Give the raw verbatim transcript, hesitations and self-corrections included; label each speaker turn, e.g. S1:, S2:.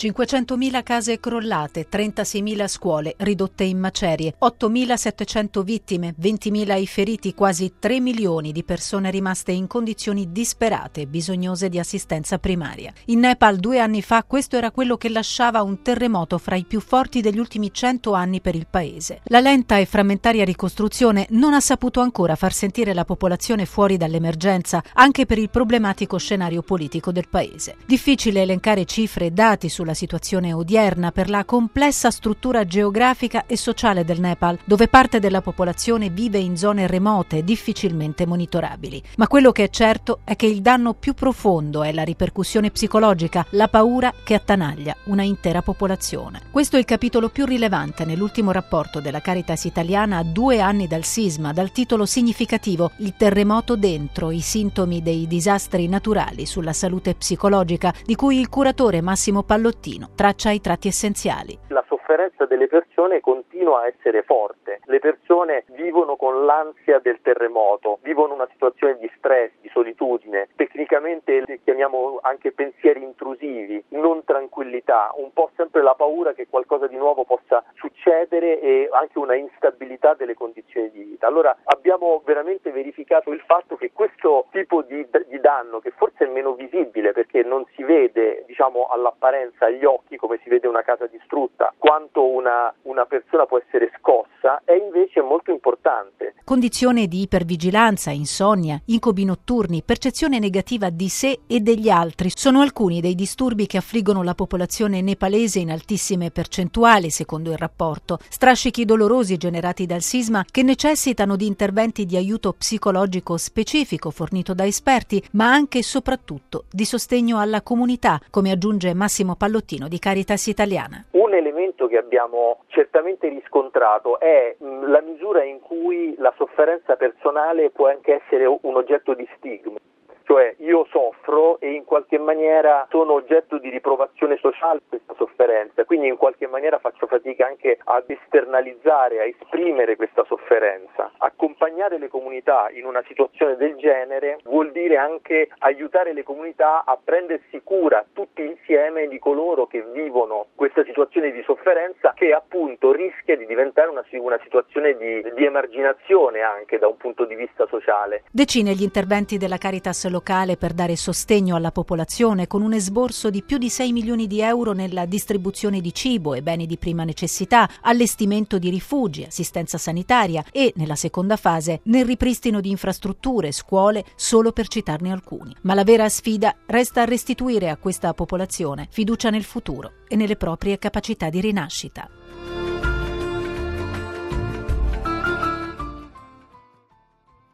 S1: cinquecentomila case crollate, trentaseimila scuole ridotte in macerie, ottomilasettecento vittime, ventimila i feriti, quasi tre milioni di persone rimaste in condizioni disperate e bisognose di assistenza primaria. In Nepal due anni fa questo era quello che lasciava un terremoto fra i più forti degli ultimi cento anni per il paese. La lenta e frammentaria ricostruzione non ha saputo ancora far sentire la popolazione fuori dall'emergenza, anche per il problematico scenario politico del paese. Difficile elencare cifre e dati sulla situazione odierna per la complessa struttura geografica e sociale del Nepal, dove parte della popolazione vive in zone remote e difficilmente monitorabili. Ma quello che è certo è che il danno più profondo è la ripercussione psicologica, la paura che attanaglia una intera popolazione. Questo è il capitolo più rilevante nell'ultimo rapporto della Caritas italiana a due anni dal sisma, dal titolo significativo "Il terremoto dentro, i sintomi dei disastri naturali sulla salute psicologica", di cui il curatore Massimo Pallottino traccia i tratti essenziali.
S2: La sofferenza delle persone continua a essere forte. Le persone vivono con l'ansia del terremoto, vivono una situazione di stress, di solitudine, tecnicamente li chiamiamo anche pensieri intrusivi, non tranquillità, un po' sempre la paura che qualcosa di nuovo possa succedere e anche una instabilità delle condizioni di vita. Allora abbiamo veramente verificato il fatto che questo tipo di, di danno, che forse è meno visibile perché non si vede, diciamo, all'apparenza, agli occhi, come si vede una casa distrutta, quanto una, una persona può essere scossa, è invece molto importante.
S1: Condizione di ipervigilanza, insonnia, incubi notturni, percezione negativa di sé e degli altri sono alcuni dei disturbi che affliggono la popolazione nepalese in altissime percentuali, secondo il rapporto. Strascichi dolorosi generati dal sisma che necessitano di interventi di aiuto psicologico specifico fornito da esperti, ma anche e soprattutto di sostegno alla comunità, come aggiunge Massimo Pallottino di Caritas Italiana.
S2: Un elemento che abbiamo certamente riscontrato è mh, la misura in cui la sofferenza personale può anche essere un oggetto di stigma. Cioè io soffro e in qualche maniera sono oggetto di riprovazione sociale questa sofferenza, quindi in qualche maniera faccio fatica anche ad esternalizzare, a esprimere questa sofferenza. Accompagnare le comunità in una situazione del genere vuol dire anche aiutare le comunità a prendersi cura tutti insieme di coloro che vivono questa situazione di sofferenza, che appunto rischia di diventare una, una situazione di, di emarginazione anche da un punto di vista sociale.
S1: Decine gli interventi della Caritas locale per dare sostegno alla popolazione, con un esborso di più di sei milioni di euro nella distribuzione di cibo e beni di prima necessità, allestimento di rifugi, assistenza sanitaria e, nella seconda fase, nel ripristino di infrastrutture, scuole, solo per citarne alcuni. Ma la vera sfida resta restituire a questa popolazione fiducia nel futuro e nelle proprie capacità di rinascita.